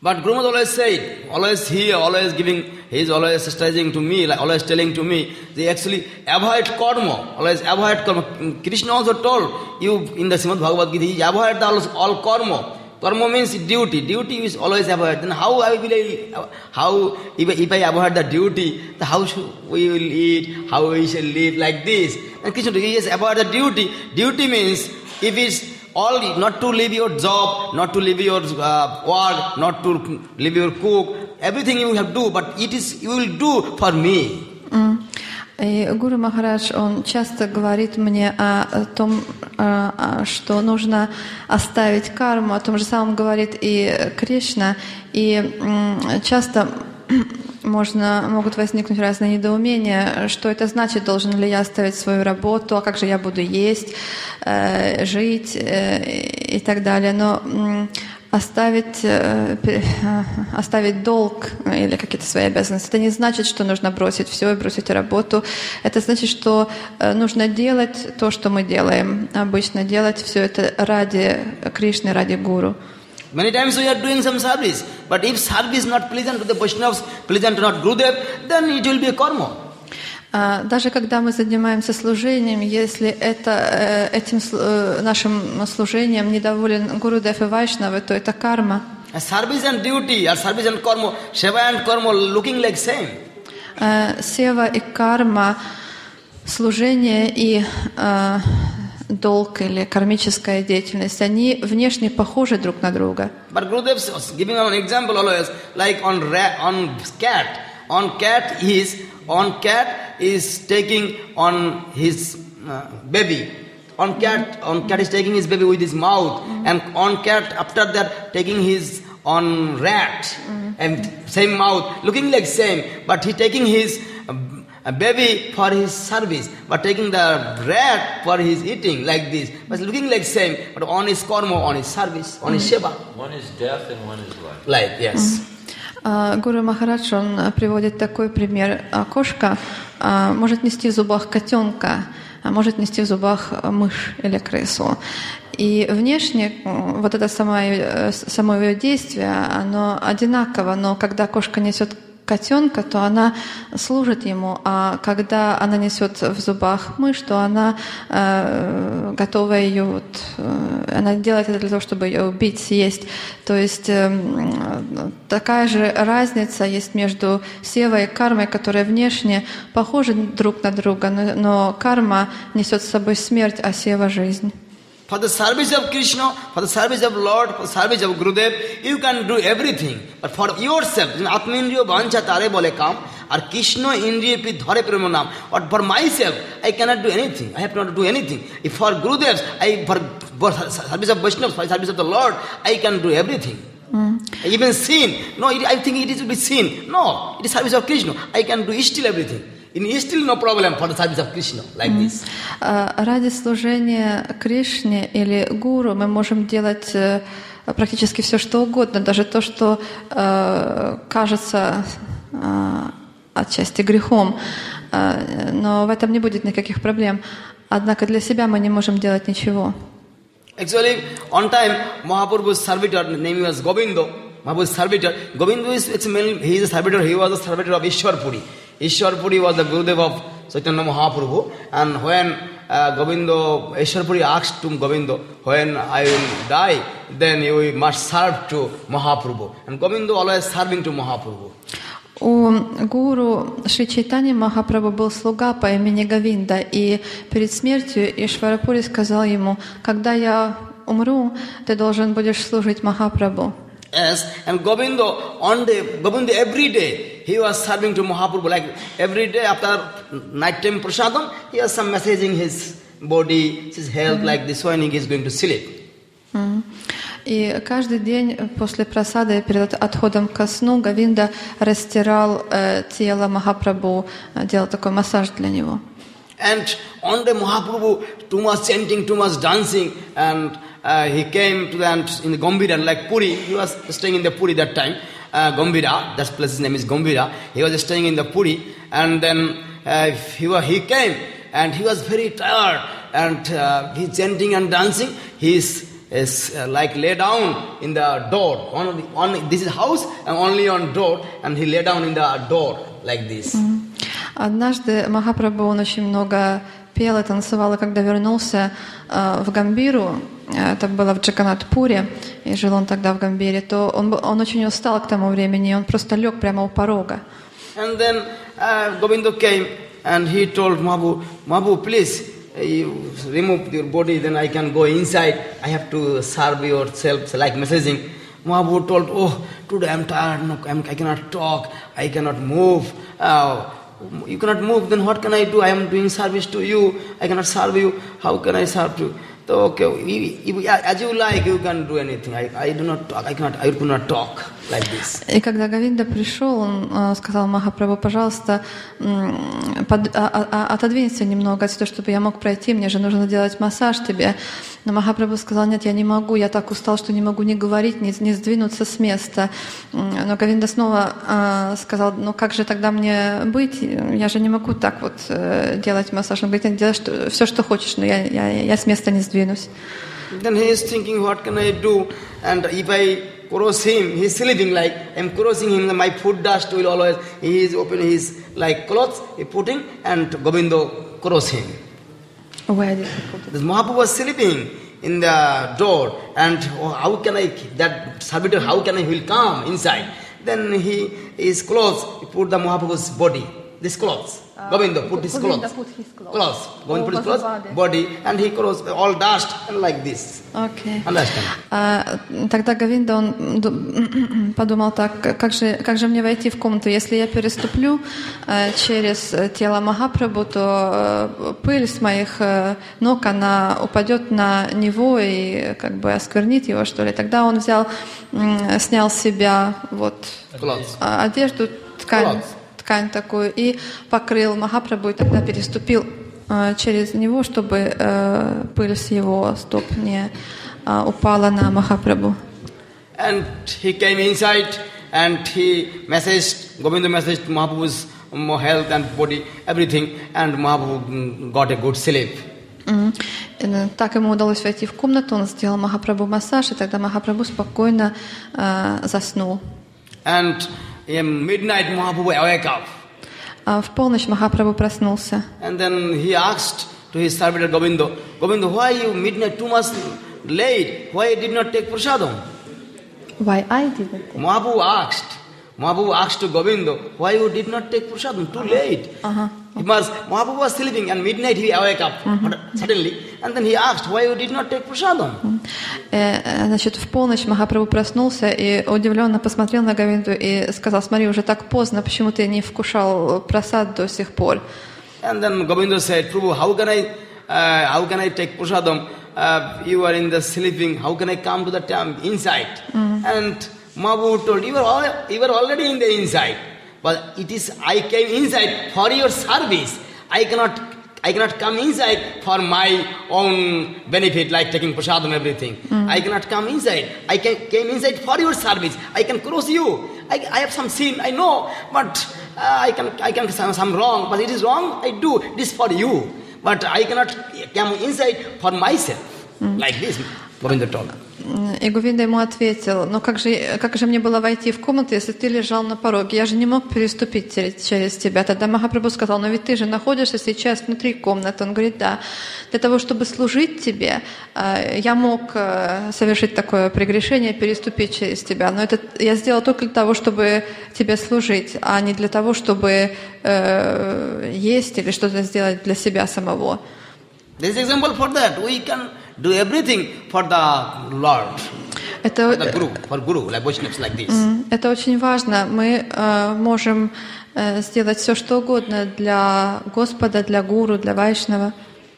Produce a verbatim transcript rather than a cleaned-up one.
But Guru Maharaj always said, always here, always giving, he is always exercising to me, like always telling to me, they actually avoid karma, always avoid karma. Krishna also told you in the Srimad Bhagavad Gita, he avoid all, all karma. Karma means duty. Duty is always avoid. Then how I will I, how if, if I avoid the duty, then how should we will eat, how we shall live like this? And Krishna says, yes, avoid the duty. Duty means if it's all, not to leave your job, not to leave your uh, work, not to leave your cook, everything you have to do, but it is you will do for me. Mm. И Гуру Махарадж, он часто говорит мне о том, что нужно оставить карму, о том же самом говорит и Кришна, и часто можно, могут возникнуть разные недоумения, что это значит, должен ли я оставить свою работу, а как же я буду есть, жить и так далее. Но оставить, оставить долг или какие-то свои обязанности, это не значит, что нужно бросить все и бросить работу. Это значит, что нужно делать то, что мы делаем. Обычно делать все это ради Кришны, ради Гуру. Many times we are doing some service, but if service not pleasant to the Vaishnavas, pleasant to not Gurudev, then it will be a karma. Даже когда мы занимаемся служением, если это, этим нашим служением недоволен Гурудев и Вайшнавы, то это карма. Service and duty, or service and karma, seva and karma looking like same. Сева и карма, служение и долг или кармическая деятельность, они внешне похожи друг на друга. But Gurudev was giving an example always, like on rat, on cat. On cat is on cat is taking on his uh, baby. On cat, on cat is taking his baby with his mouth, mm-hmm. and on cat after that taking his on rat, mm-hmm. and same mouth, looking like same, but he taking his a baby for his service, but taking the rat for his eating, like this. But looking like same, but one is karma, one is service, one is seva. One is death and one is life. Life, yes. Гуру Махарадж, он приводит такой пример. Кошка может нести в зубах котенка, а может нести в зубах мышь или крысу. И внешне вот это само, само ее действие, оно одинаково, но когда кошка несет котенка, то она служит ему, а когда она несет в зубах мышь, то она э, готова ее, вот, э, она делает это для того, чтобы ее убить, съесть. То есть э, такая же разница есть между севой и кармой, которые внешне похожи друг на друга, но, но карма несет с собой смерть, а сева — жизнь. For the service of Krishna, for the service of Lord, for the service of Gurudev, you can do everything. But for yourself, Atmendriya Vancha Tare Bole Kam, or Krishna Indriya Pi Dhare Premanam, or for myself, I cannot do anything. I have not to do anything. If for Gurudevs, I, for, for service of Vaishnavas, for service of the Lord, I can do everything. Mm. Even sin. No, it, I think it will be sin. No, it is service of Krishna. I can do still everything. In still no problem for the service of Krishna, like mm. this. Ради служения Кришне или Гуру мы можем делать практически все, что угодно, даже то, что э, кажется э, отчасти грехом, э, но в этом не будет никаких проблем. Однако для себя мы не можем делать ничего. Actually, on time, Mahaprabhu's servitor, name was Govindo. Mahaprabhu's servitor, Govindo is it's mainly, he is a servitor. He was a servitor of Ishwarpuri. Ishwarpuri was the Gurudev of Chaitanya Mahaprabhu, and when uh, Govindo, Ishwarpuri asked to Govindo, when I will die, then you must serve to Mahaprabhu. And Govindo always serving to Mahaprabhu. У гуру Шри Чайтаньи Махапрабху был слуга по имени Говинда, и перед смертью Ишварапури сказал ему: когда я умру, ты должен будешь служить Махапрабху. Yes, and Govindo, on day, Govindo every day, he was serving to Mahaprabhu. Like every day after night time prasadam, he was some messaging his body, his health, mm-hmm. like this one he is going to sleep. Mm-hmm. И каждый день после прасады, перед отходом ко сну, Говинда растирал э, тело Махапрабху, делал такой массаж для него. And on the Mahaprabhu, too much chanting, too much dancing, and uh, he came to the in the Gambhira, like Puri. He was staying in the Puri that time. Uh, Gambhira, that place's name is Gambhira. He was staying in the Puri, and then uh, he was, he came, and he was very tired, and uh, he's chanting and dancing. His is uh, like lay down in the door. On, on this is house and only on door, and he lay down in the door like this. Однажды Махапрабху, он очень много пел и танцевал, и когда вернулся э, в Гамбиру, это было в Джаганатпуре, и жил он тогда в Гамбире, то он, он очень устал к тому времени, и он просто лег прямо у порога. And then uh, Govinda came and he told Mahaprabhu, Mahaprabhu, please, you remove your body, then I can go inside. I have to serve yourself, so like messaging. Mahaprabhu told, oh, today I'm tired, no, I'm, I cannot talk, I cannot move. Uh, you cannot move, then what can I do? I am doing service to you, I cannot serve you, how can I serve you? So, okay, if, if, as you like, you can do anything. I, I do not talk, I cannot, I do not talk like this. И когда Говинда пришел, он э, сказал Махапрабху, пожалуйста, м, под, а, а, отодвинься немного отсюда, чтобы я мог пройти, мне же нужно делать массаж тебе. Но Махапрабху сказал, нет, я не могу, я так устал, что не могу ни говорить, ни, ни сдвинуться с места. Но Говинда снова э, сказал, ну как же тогда мне быть? Я же не могу так вот э, делать массаж. Он говорит, делай что, все, что хочешь, но я, я, я с места не сдвинусь. Then he is thinking, what can I do? And if I cross him, he is sleeping like, I am crossing him, my foot dust will always, he is opening his like clothes, he putting, and Govinda cross him. Where did he put it? This Mahaprabhu was sleeping in the door, and oh, how can I, that servitor, how can I, he will come inside. Then he, his clothes, he put the Mahaprabhu's body, this clothes. Uh, Govinda put his Govinda clothes. put his clothes. Clothes. Govinda put his Over clothes, the body, and he crossed all dust, and like this. Okay. Understand? А, тогда Говинда, он подумал так, как же, как же мне войти в комнату? Если я переступлю э, через тело Махапрабху, то э, пыль с моих э, ног, она упадет на него и как бы осквернит его, что ли. Тогда он взял, э, снял с себя вот, э, одежду, ткань, ткань такую, и покрыл Махапрабху, и тогда переступил через него, чтобы э, пыль с его стоп не э, упала на Махапрабху. And he came inside and he messaged, Govinda messaged Mahaprabhu's health and body, everything, and Mahaprabhu got a good sleep. Mm-hmm. Так ему удалось войти в комнату, он сделал Махапрабху массаж, и тогда Махапрабху спокойно э, заснул. And in midnight Mahaprabhu awake up. В полночь Махапрабху проснулся. And then he asked to his servitor Govinda, Govinda, why you midnight too much late? Why you did not take prasadam? Why I didn't take? Mahaprabhu asked. Mahaprabhu asked to Govinda, why you did not take prasadam? Too late. Uh-huh. It was, Mahaprabhu was sleeping and midnight he awake up mm-hmm. suddenly. And then he asked, why you did not take prasadam? Mm-hmm. Значит, в полночь Махапрабху проснулся и удивленно посмотрел на Говинду и сказал, смотри, уже так поздно, почему ты не вкушал прасад до сих пор? And then Govinda said, Prabhu, how can I, uh, how can I take prasadam? Uh, you are in the sleeping, how can I come to the temple inside? Mm-hmm. And Mahaprabhu told, you are, all, you are already in the inside. But it is, I came inside for your service. I cannot, I cannot come inside for my own benefit, like taking prasadam and everything. Mm. I cannot come inside. I can, came inside for your service. I can cross you. I, I have some sin, I know, but uh, I can, I can some, some wrong. But it is wrong, I do. It is for you. But I cannot come inside for myself. Mm. Like this, Govinda told. И Говинда ему ответил, ну как же, как же мне было войти в комнату, если ты лежал на пороге? Я же не мог переступить через тебя. Тогда Махапрабху сказал, но ведь ты же находишься сейчас внутри комнаты. Он говорит, да, для того, чтобы служить тебе, я мог совершить такое прегрешение, переступить через тебя. Но это я сделал только для того, чтобы тебе служить, а не для того, чтобы э, есть или что-то сделать для себя самого. This is example for that. We can do everything for the Lord, это, for the Guru, for Guru, like Vaishnavas like this. Это очень важно. Мы э, можем э, сделать все, что угодно для Господа, для Гуру, для Вайшнава.